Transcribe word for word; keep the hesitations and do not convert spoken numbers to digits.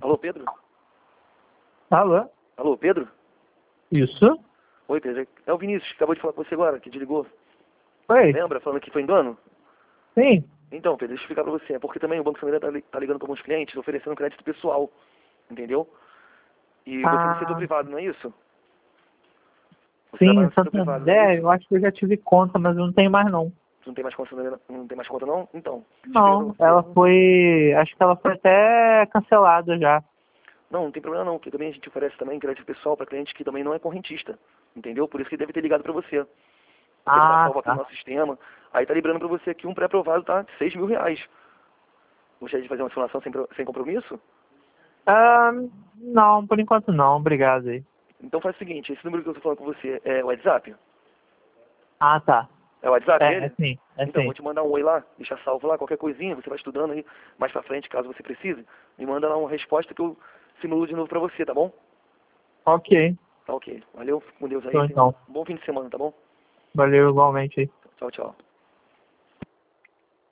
Alô, Pedro? Alô? Alô, Pedro? Isso? Oi, Pedro. É o Vinícius, que acabou de falar com você agora, que te ligou. Oi? Lembra? Falando que foi engano? Sim. Então, Pedro, deixa eu explicar pra você. É porque também o Banco Santander tá, li- tá ligando pra alguns clientes oferecendo crédito pessoal. Entendeu? E você é do setor Ah, privado, não é isso? Você trabalha sim, no setor privado, não é Santander, isso? eu acho que eu já tive conta, mas eu não tenho mais não. Você não tem mais conta, não não tem mais conta, não? Então, deixa eu explicar Não, pra ela você. foi, acho que ela foi até cancelada já. Não, não tem problema não, porque também a gente oferece também crédito pessoal para cliente que também não é correntista. Entendeu? Por isso que ele deve ter ligado pra você. Porque ele tá Ah, salvo aqui no tá. nosso sistema. Aí tá lembrando pra você aqui um pré-aprovado, tá? De seis mil reais. Gostaria de fazer uma simulação sem, pro- sem compromisso? Ah, não, por enquanto não, obrigado aí. Então faz o seguinte, esse número que eu tô falando com você é o WhatsApp? Ah, tá. É o WhatsApp É, é ele? sim, é Então, vou sim. te mandar um oi lá, deixar salvo lá, qualquer coisinha, você vai estudando aí mais pra frente, caso você precise. Me manda lá uma resposta que eu simulo de novo pra você, tá bom? Ok, Tá ok. Valeu, fica com Deus aí, então tenha um então. bom fim de semana, tá bom? Valeu igualmente aí. Tchau, tchau.